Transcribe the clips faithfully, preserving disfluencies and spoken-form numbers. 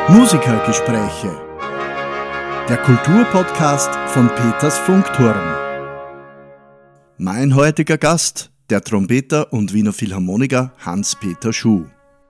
Musikergespräche. Der Kulturpodcast von Peters Funkturm. Mein heutiger Gast, der Trompeter und Wiener Philharmoniker Hans-Peter Schuh.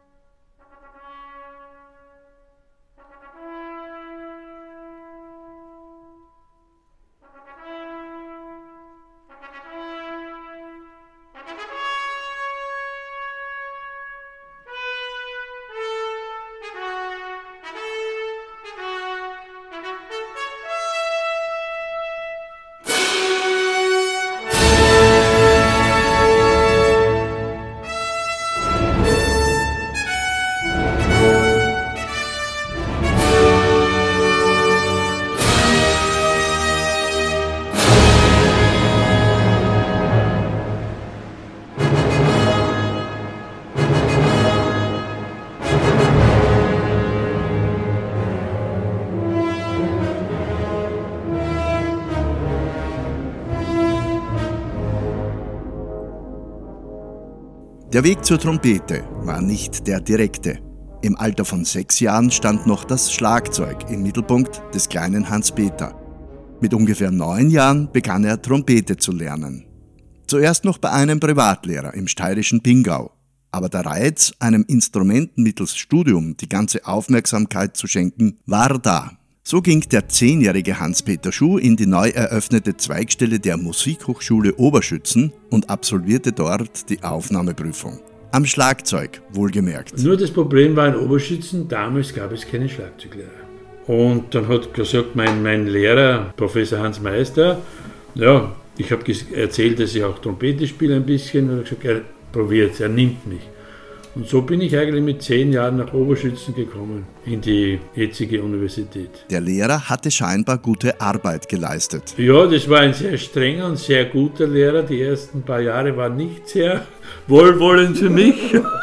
Der Weg zur Trompete war nicht der direkte. Im Alter von sechs Jahren stand noch das Schlagzeug im Mittelpunkt des kleinen Hans-Peter. Mit ungefähr neun Jahren begann er Trompete zu lernen. Zuerst noch bei einem Privatlehrer im steirischen Pingau. Aber der Reiz, einem Instrument mittels Studium die ganze Aufmerksamkeit zu schenken, war da. So ging der zehnjährige Hans-Peter Schuh in die neu eröffnete Zweigstelle der Musikhochschule Oberschützen und absolvierte dort die Aufnahmeprüfung. Am Schlagzeug, wohlgemerkt. Nur das Problem war in Oberschützen, damals gab es keine Schlagzeuglehrer. Und dann hat gesagt mein, mein Lehrer, Professor Hans Meister, ja, ich habe erzählt, dass ich auch Trompete spiele ein bisschen, und er hat gesagt, er probiert, er nimmt mich. Und so bin ich eigentlich mit zehn Jahren nach Oberschützen gekommen, in die jetzige Universität. Der Lehrer hatte scheinbar gute Arbeit geleistet. Ja, das war ein sehr strenger und sehr guter Lehrer. Die ersten paar Jahre waren nicht sehr wohlwollend für mich.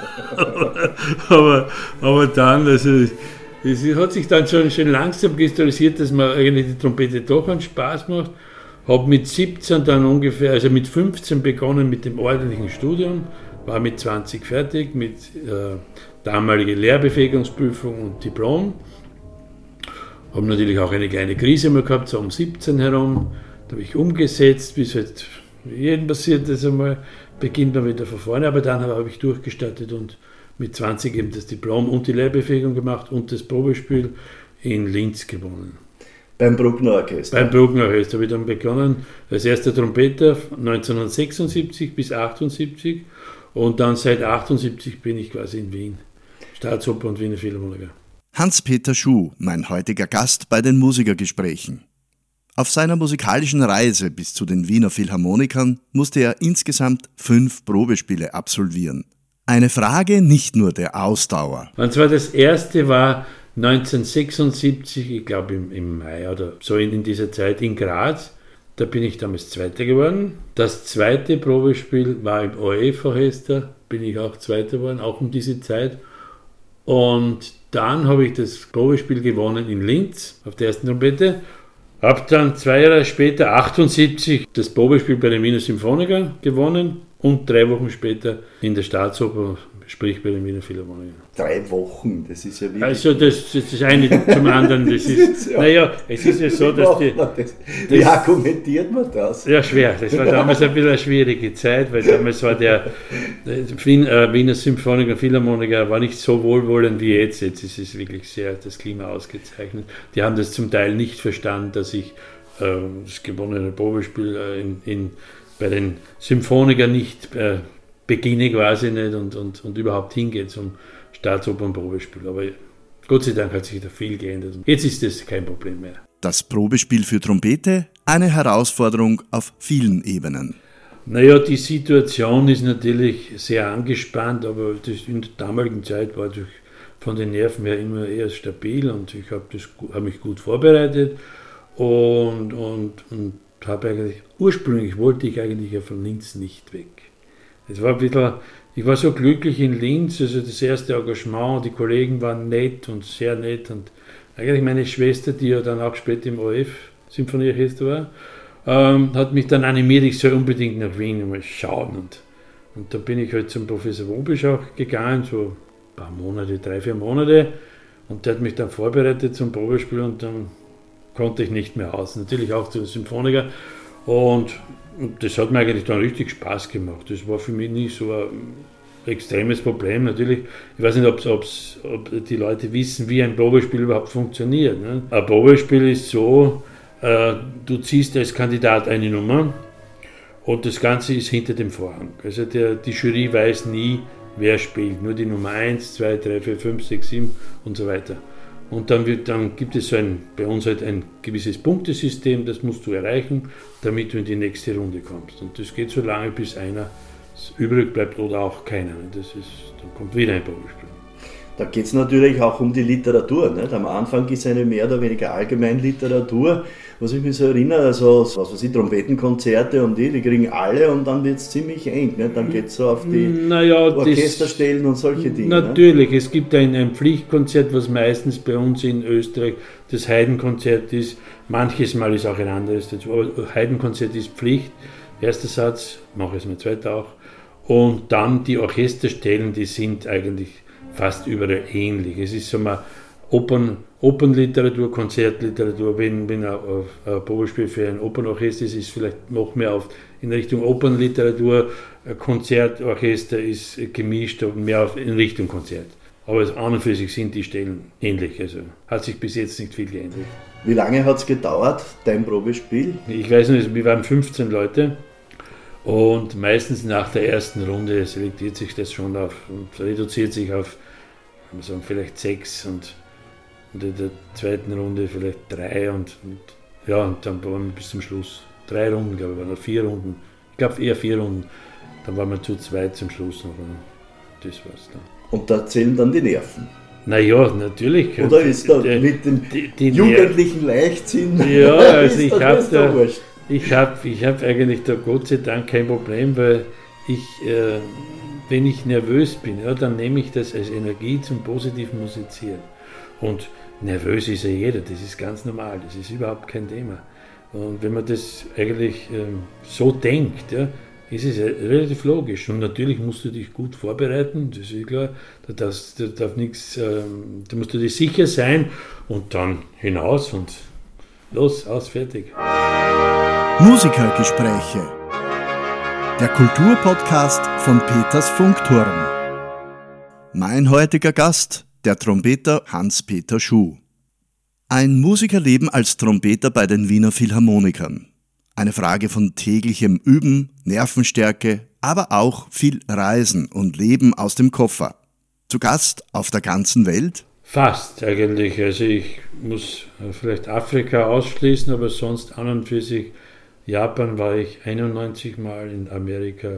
aber, aber dann, also, es hat sich dann schon, schon langsam kristallisiert, dass mir eigentlich die Trompete doch einen Spaß macht. Habe mit siebzehn dann ungefähr, also mit fünfzehn begonnen mit dem ordentlichen Studium. War mit zwanzig fertig, mit äh, damaliger Lehrbefähigungsprüfung und Diplom. Habe natürlich auch eine kleine Krise mal gehabt, so um siebzehn herum. Da habe ich umgesetzt, bis halt jedem passiert das einmal, beginnt man wieder von vorne. Aber dann habe ich durchgestartet und mit zwanzig eben das Diplom und die Lehrbefähigung gemacht und das Probespiel in Linz gewonnen. Beim Bruckner Orchester? Beim Bruckner Orchester habe ich dann begonnen als erster Trompeter neunzehnhundertsechsundsiebzig bis achtundsiebzig. Und dann seit achtundsiebzig bin ich quasi in Wien, Staatsoper und Wiener Philharmoniker. Hans-Peter Schuh, mein heutiger Gast bei den Musikergesprächen. Auf seiner musikalischen Reise bis zu den Wiener Philharmonikern musste er insgesamt fünf Probespiele absolvieren. Eine Frage nicht nur der Ausdauer. Und zwar das erste war neunzehnhundertsechsundsiebzig, ich glaube im, im Mai oder so in, in dieser Zeit in Graz. Da bin ich damals Zweiter geworden. Das zweite Probespiel war im O R F-Orchester, bin ich auch Zweiter geworden, auch um diese Zeit. Und dann habe ich das Probespiel gewonnen in Linz auf der ersten Trompete. Habe dann zwei Jahre später, achtundsiebzig, das Probespiel bei den Wiener Symphonikern gewonnen und drei Wochen später in der Staatsoper, sprich bei den Wiener Philharmonikern. Drei Wochen, das ist ja wirklich... Also das, das ist eine zum anderen, das ist, ja. naja, es ist ja so, dass die... Das? Wie das, argumentiert man das? Ja, schwer, das war damals ein bisschen eine schwierige Zeit, weil damals war der, der Wien, äh, Wiener Symphoniker, Philharmoniker war nicht so wohlwollend wie jetzt, jetzt ist es wirklich sehr, das Klima ausgezeichnet. Die haben das zum Teil nicht verstanden, dass ich äh, das gewonnene Probespiel äh, in, in, bei den Symphonikern nicht... Äh, beginne quasi nicht und, und, und überhaupt hingehe zum Staatsopernprobespiel. Aber Gott sei Dank hat sich da viel geändert. Jetzt ist das kein Problem mehr. Das Probespiel für Trompete, eine Herausforderung auf vielen Ebenen. Naja, die Situation ist natürlich sehr angespannt, aber das in der damaligen Zeit war ich von den Nerven her immer eher stabil und ich habe hab mich gut vorbereitet und, und, und habe eigentlich, ursprünglich wollte ich eigentlich ja von Linz nicht weg. Es war ein bisschen, ich war so glücklich in Linz, also das erste Engagement, die Kollegen waren nett und sehr nett und eigentlich meine Schwester, die ja dann auch später im O R F-Symphonieorchester war, ähm, hat mich dann animiert, ich soll unbedingt nach Wien mal schauen und, und da bin ich halt zum Professor Wobisch auch gegangen, so ein paar Monate, drei, vier Monate Und der hat mich dann vorbereitet zum Probespiel und dann konnte ich nicht mehr aus. Natürlich auch zum Symphoniker. Und, und das hat mir eigentlich dann richtig Spaß gemacht. Das war für mich nicht so ein extremes Problem. Natürlich, ich weiß nicht, ob's, ob's, ob die Leute wissen, wie ein Probespiel überhaupt funktioniert. Ne? Ein Probespiel ist so, äh, du ziehst als Kandidat eine Nummer und das Ganze ist hinter dem Vorhang. Also der, die Jury weiß nie, wer spielt. Nur die Nummer eins, zwei, drei, vier, fünf, sechs, sieben und so weiter. Und dann, wird, dann gibt es so ein, bei uns halt ein gewisses Punktesystem, das musst du erreichen, damit du in die nächste Runde kommst. Und das geht so lange, bis einer übrig bleibt oder auch keiner. Das ist, dann kommt wieder ein Probespiel. Da geht es natürlich auch um die Literatur. Nicht? Am Anfang ist eine mehr oder weniger Allgemeinliteratur, was ich mich so erinnere, also was weiß ich, Trompetenkonzerte und die, die kriegen alle und dann wird es ziemlich eng. Nicht? Dann geht es so auf die naja, Orchesterstellen und solche Dinge. Natürlich, nicht? Es gibt ein, ein Pflichtkonzert, was meistens bei uns in Österreich das Heidenkonzert ist. Manches Mal ist auch ein anderes dazu, aber Heidenkonzert ist Pflicht. Erster Satz, mache ich es mal zweiter auch. Und dann die Orchesterstellen, die sind eigentlich fast überall ähnlich. Es ist so mal Opern, Opernliteratur, Konzertliteratur. Wenn, wenn ein, ein Probespiel für ein Opernorchester ist, ist vielleicht noch mehr auf, in Richtung Opernliteratur. Ein Konzertorchester ist gemischt und mehr auf, in Richtung Konzert. Aber an und für sich sind die Stellen ähnlich. Also hat sich bis jetzt nicht viel geändert. Wie lange hat es gedauert, dein Probespiel? Ich weiß nicht, wir waren fünfzehn Leute. Und meistens nach der ersten Runde selektiert sich das schon auf und reduziert sich auf, kann man sagen, vielleicht sechs und, und in der zweiten Runde vielleicht drei und, und ja, und dann waren wir bis zum Schluss drei Runden, glaube ich, waren noch vier Runden. Ich glaube eher vier Runden. Dann waren wir zu zweit zum Schluss noch. Und das war's dann. Und da zählen dann die Nerven. Naja, natürlich. Oder ist da die, mit dem die, die jugendlichen Leichtsinn? Ja, also ich habe da. Ich habe ich hab eigentlich da Gott sei Dank kein Problem, weil ich, äh, wenn ich nervös bin, ja, dann nehme ich das als Energie zum positiven Musizieren. Und nervös ist ja jeder, das ist ganz normal, das ist überhaupt kein Thema. Und wenn man das eigentlich ähm, so denkt, ja, ist es ja relativ logisch. Und natürlich musst du dich gut vorbereiten, das ist klar, da, darfst, da, darf nichts, ähm, da musst du dir sicher sein und dann hinaus und los, aus, fertig. Musikergespräche. Der Kulturpodcast von Peters Funkturm. Mein heutiger Gast, der Trompeter Hans-Peter Schuh. Ein Musikerleben als Trompeter bei den Wiener Philharmonikern. Eine Frage von täglichem Üben, Nervenstärke, aber auch viel Reisen und Leben aus dem Koffer. Zu Gast auf der ganzen Welt? Fast eigentlich. Also ich muss vielleicht Afrika ausschließen, aber sonst an und für sich. Japan war ich einundneunzig Mal, in Amerika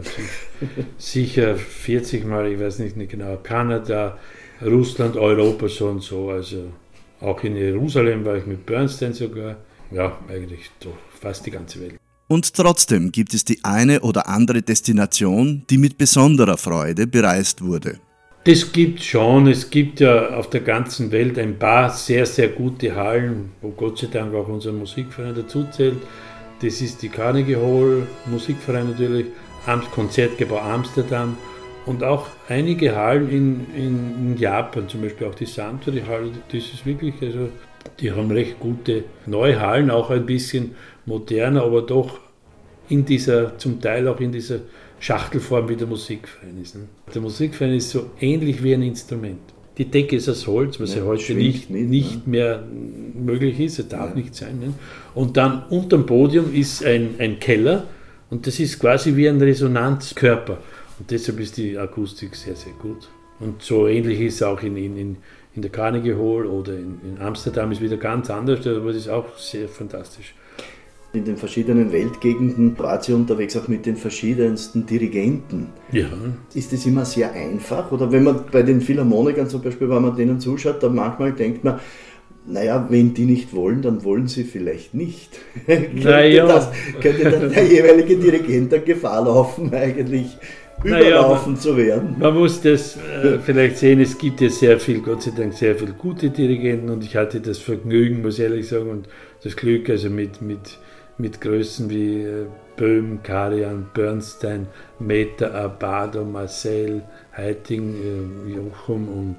sicher vierzig Mal, ich weiß nicht genau, Kanada, Russland, Europa so und so. Also auch in Jerusalem war ich mit Bernstein sogar. Ja, eigentlich doch fast die ganze Welt. Und trotzdem gibt es die eine oder andere Destination, die mit besonderer Freude bereist wurde. Das gibt schon. Es gibt ja auf der ganzen Welt ein paar sehr, sehr gute Hallen, wo Gott sei Dank auch unser Musikverein dazu zählt. Das ist die Carnegie Hall, Musikverein natürlich, Konzertgebäude Amsterdam und auch einige Hallen in, in, in Japan, zum Beispiel auch die Suntory Halle, das ist wirklich, also die haben recht gute neue Hallen, auch ein bisschen moderner, aber doch in dieser, zum Teil auch in dieser Schachtelform, wie der Musikverein ist. Ne? Der Musikverein ist so ähnlich wie ein Instrument. Die Decke ist aus Holz, was ja, ja heute nicht, nicht, nicht mehr möglich ist, es darf ja. nicht sein. Ne? Und dann unterm Podium ist ein, ein Keller und das ist quasi wie ein Resonanzkörper. Und deshalb ist die Akustik sehr, sehr gut. Und so ähnlich ist es auch in, in, in der Carnegie Hall oder in, in Amsterdam, ist wieder ganz anders, aber es ist auch sehr fantastisch. In den verschiedenen Weltgegenden wart ihr unterwegs auch mit den verschiedensten Dirigenten. Ja. Ist das immer sehr einfach? Oder wenn man bei den Philharmonikern zum Beispiel, wenn man denen zuschaut, dann manchmal denkt man, naja, wenn die nicht wollen, dann wollen sie vielleicht nicht. Naja. könnte, das, könnte dann der jeweilige Dirigent dann Gefahr laufen, eigentlich überlaufen naja, zu werden? Man muss das äh, vielleicht sehen, es gibt ja sehr viel, Gott sei Dank, sehr viele gute Dirigenten und ich hatte das Vergnügen, muss ich ehrlich sagen, und das Glück, also mit, mit mit Größen wie äh, Böhm, Karajan, Bernstein, Mehta, Abbado, Marcel, Haitink, äh, Jochum und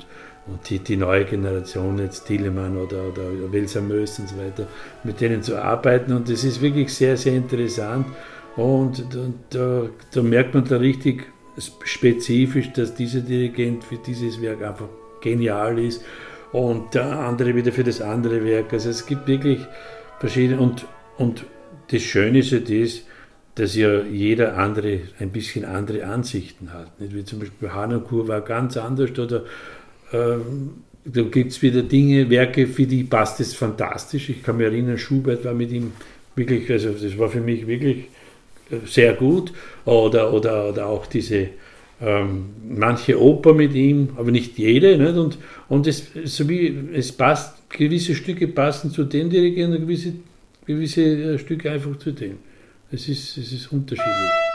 Und die, die neue Generation, jetzt Thielemann oder, oder Welser Mös und so weiter, mit denen zu arbeiten. Und das ist wirklich sehr, sehr interessant. Und, und da, da merkt man da richtig spezifisch, dass dieser Dirigent für dieses Werk einfach genial ist und der andere wieder für das andere Werk. Also es gibt wirklich verschiedene. Und, und das Schöne ist ja das, dass ja jeder andere ein bisschen andere Ansichten hat. Nicht? Wie zum Beispiel Harnoncourt war ganz anders, oder ähm, da gibt es wieder Dinge, Werke, für die passt es fantastisch. Ich kann mich erinnern, Schubert war mit ihm wirklich, also das war für mich wirklich sehr gut. Oder, oder, oder auch diese ähm, manche Oper mit ihm, aber nicht jede. Nicht? Und, und es, so wie es passt, gewisse Stücke passen zu den Dirigenten, gewisse, gewisse Stücke einfach zu denen. Es ist, es ist unterschiedlich.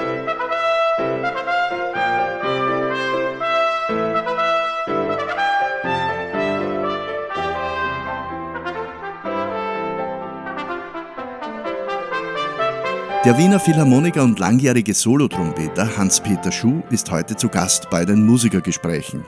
Der Wiener Philharmoniker und langjährige Solotrompeter Hans-Peter Schuh ist heute zu Gast bei den Musikergesprächen.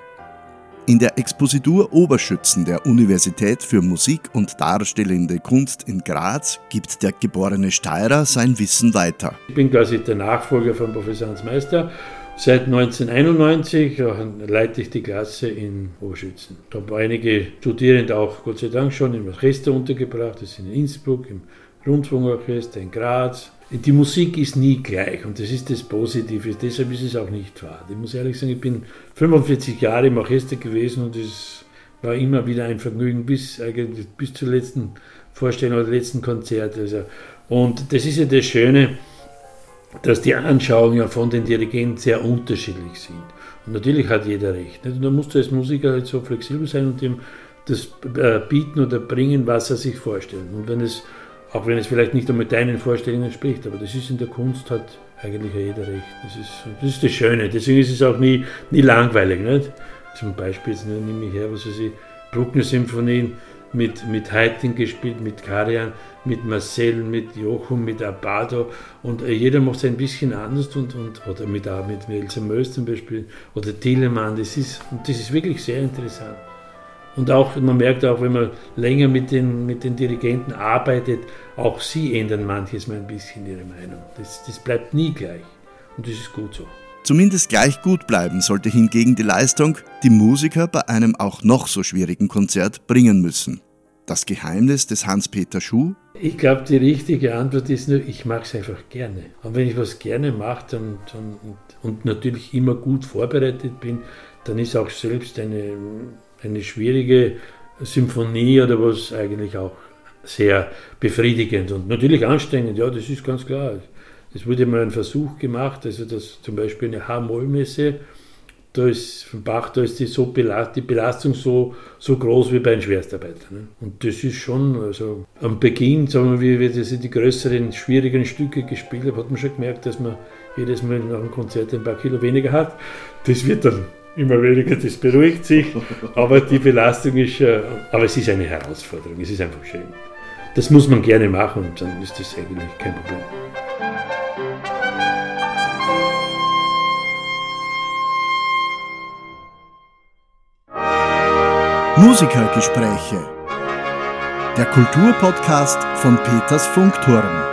In der Expositur Oberschützen der Universität für Musik und Darstellende Kunst in Graz gibt der geborene Steirer sein Wissen weiter. Ich bin quasi der Nachfolger von Professor Hans Meister. Seit neunzehnhunderteinundneunzig leite ich die Klasse in Oberschützen. Da haben einige Studierende auch Gott sei Dank schon im Orchester untergebracht. Das sind in Innsbruck, im Rundfunkorchester, in Graz. Die Musik ist nie gleich und das ist das Positive, deshalb ist es auch nicht wahr. Ich muss ehrlich sagen, ich bin fünfundvierzig Jahre im Orchester gewesen und es war immer wieder ein Vergnügen bis, eigentlich bis zur letzten Vorstellung oder letzten Konzert. Also. Und das ist ja das Schöne, dass die Anschauungen ja von den Dirigenten sehr unterschiedlich sind. Und natürlich hat jeder recht. Nicht? Und da musst du als Musiker halt so flexibel sein und ihm das bieten oder bringen, was er sich vorstellt. Und wenn es Auch wenn es vielleicht nicht mit deinen Vorstellungen spricht, aber das ist in der Kunst, hat eigentlich jeder recht. Das ist das, ist das Schöne, deswegen ist es auch nie, nie langweilig. Nicht? Zum Beispiel, jetzt nehme ich her, was weiß ich, Bruckner-Symphonien mit, mit Haydn gespielt, mit Karajan, mit Marcel, mit Jochum, mit Abbado und jeder macht es ein bisschen anders und, und, oder mit, mit Welser Mös zum Beispiel oder Thielemann, das ist, und das ist wirklich sehr interessant. Und auch, man merkt auch, wenn man länger mit den, mit den Dirigenten arbeitet, auch sie ändern manches mal ein bisschen ihre Meinung. Das, das bleibt nie gleich. Und das ist gut so. Zumindest gleich gut bleiben sollte hingegen die Leistung, die Musiker bei einem auch noch so schwierigen Konzert bringen müssen. Das Geheimnis des Hans-Peter Schuh? Ich glaube, die richtige Antwort ist nur, ich mache es einfach gerne. Und wenn ich was gerne mache dann, dann, und natürlich immer gut vorbereitet bin, dann ist auch selbst eine... eine schwierige Symphonie oder was eigentlich auch sehr befriedigend und natürlich anstrengend, ja, das ist ganz klar. Es wurde mal ein Versuch gemacht, also dass zum Beispiel eine H-Moll-Messe, da ist von Bach, da ist die, so Belast, die Belastung so, so groß wie bei einem Schwerstarbeiter. Ne? Und das ist schon, also am Beginn, sagen wir, wie wir das die größeren, schwierigen Stücke gespielt haben, hat man schon gemerkt, dass man jedes Mal nach dem Konzert ein paar Kilo weniger hat. Das wird dann immer weniger, das beruhigt sich, aber die Belastung ist, äh, aber es ist eine Herausforderung, es ist einfach schön. Das muss man gerne machen und dann ist das eigentlich kein Problem. Musikergespräche. Der Kulturpodcast von Peters Funkturm.